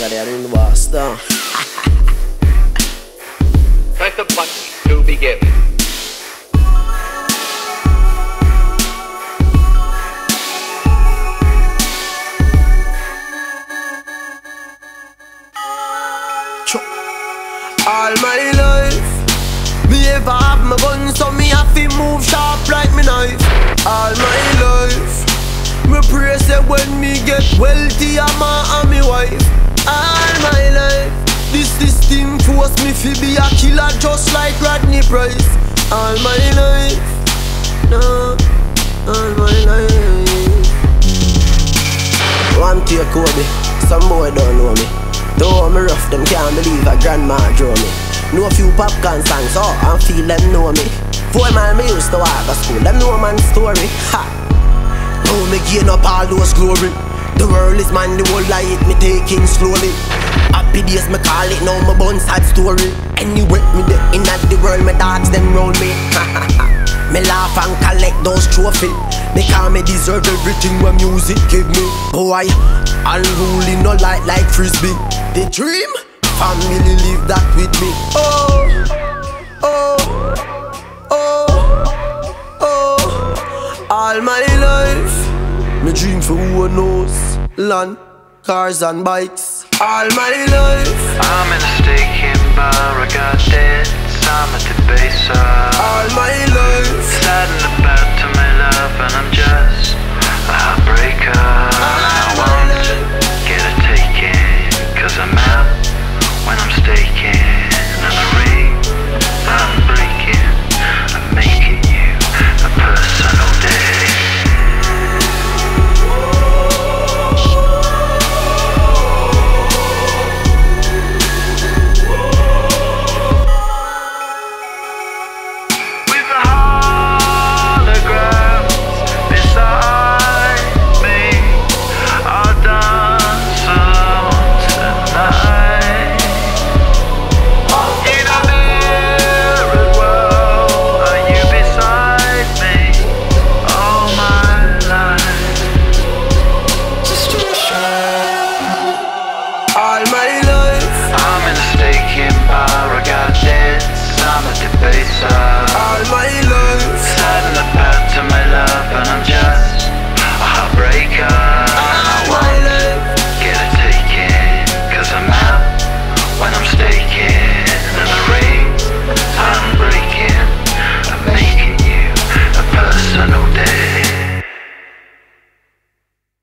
they are doing the boss down. Press the button to begin. All my life, me ever have my gun, so me have to move sharp like me knife. All my life, me pray say when me get wealthy, I'm and me wife. All my life, this thing force me to be a killer just like Rodney Price. All my life, no, all my life. One to your Kobe, some boy don't know me. Though me rough, them can't believe a grandma draw me. Know a few popcorn songs, oh, and feel them know me. 4 mile me used to walk to school, them know man's story. Ha! Now me gain up all those glory. The world is mine, the whole life me taking slowly. Happy days me call it, now my bun sad story. Anyway, me the in at the world, me dogs them round me. Me laugh and collect those trophies. Me call me deserve everything what music give me. Boy, unruly no like frisbee. The dream, family live that with me. Oh, oh, oh, oh. All my life, me dream for who knows. Land, cars and bikes. All my life, I'm in a stake in bar, I got debts, I'm at the base. all my life, sad and about to my love, and I'm